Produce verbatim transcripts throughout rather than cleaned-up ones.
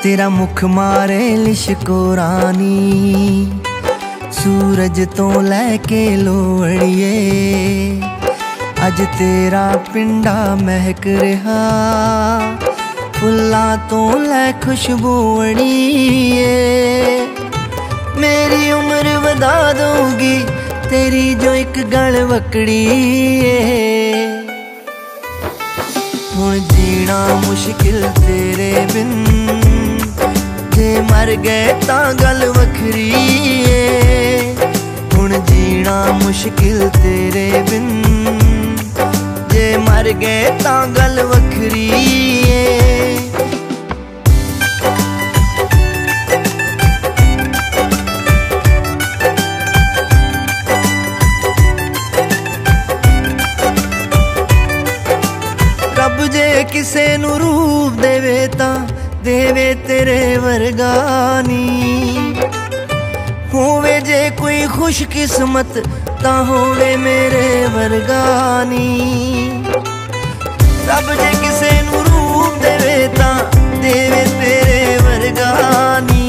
तेरा मुख मारे लिशको रानी, सूरज तो लैके लोहड़िए, अज तेरा पिंडा महक रहा, फुल्लां तो लै खुशबू अड़िए। मेरी उम्र वधा दूंगी तेरी जो एक गल वकड़ी है। हुण जीना मुश्किल तेरे बिन, जे मर गए तां गल वखरी है। हुण जीना मुश्किल तेरे बिन, जे मर गए तां गल वखरी है। रब जे किसे नू रूप देवे तां देवे तेरे वर्गानी, होवे जे कोई खुश किस्मत तां होवे मेरे वर्गानी। रब जे किसे नू रूप देवे तां देवे तेरे वर्गानी,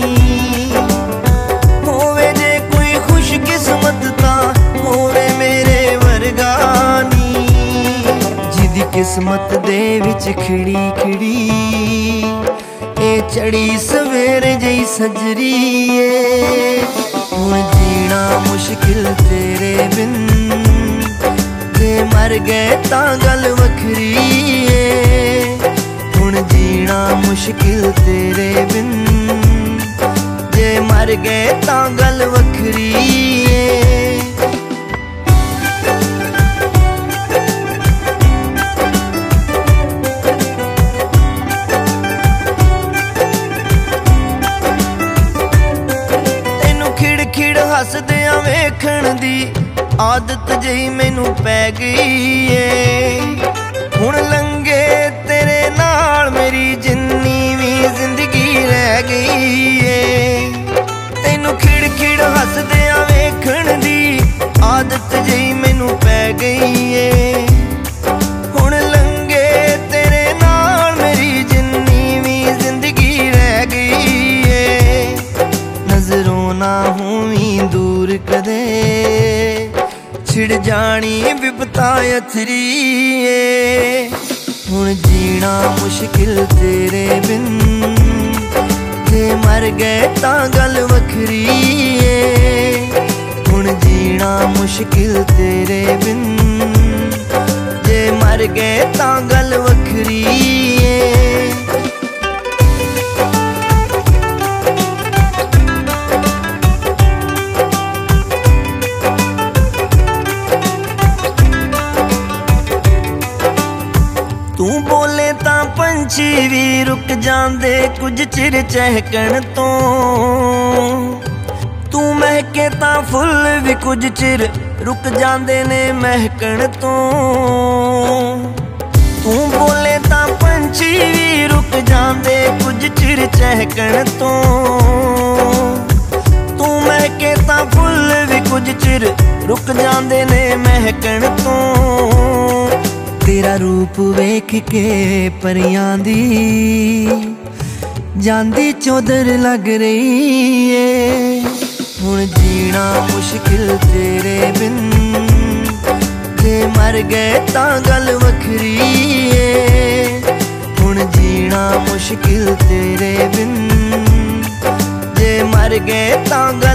होवे जे कोई खुश किस्मत तां होवे मेरे वर्गानी। जिदी किस्मत दे विच खिड़ी खिड़ी ए चढ़ी सवेरे जई सजरी ए। हुण जीना मुश्किल तेरे बिन, जे मर गए तां गल वखरी ए। हुण जीना मुश्किल तेरे बिन, जे मर गए तां गल वखरी ए। हसदियां वेखण दी आदत जही मैनू पै गई है। हुण लंघे तेरे नाल मेरी जिन्नी भी जिंदगी रह गई है। तैनू खिड़ खिड़ हसदियां वेखण दी आदत जही मैनू पै गई है। हुण लंघे तेरे नाल मेरी जिन्नी भी जिंदगी रह गई है। नजरों ना होवी दूर कदे, छिड़ जानी विपता अथरी ए। हुण जीना मुश्किल तेरे बिन, जे मर गए तां गल वखरी ए। हुण जीना मुश्किल तेरे बिन, जे मर गए तां गल वखरी ए। तू बोले तां पंछी भी रुक जांदे कुछ चिर चहकण तो, तू महके तां फुल भी कुछ चिर रुक जांदे ने महकण तो। तू बोले तां पंछी भी रुक जांदे कुछ चिर चहकण तो, तू महके तां फुल भी कुछ चिर रुक जांदे ने महकण तो। तेरा रूप वेख के परियां दी जांदी चौधर लग रही है। हुण जीना मुश्किल तेरे बिन, जे मर गए तां गल वखरी है। हुण जीना मुश्किल तेरे बिन, जे मर गए तां गल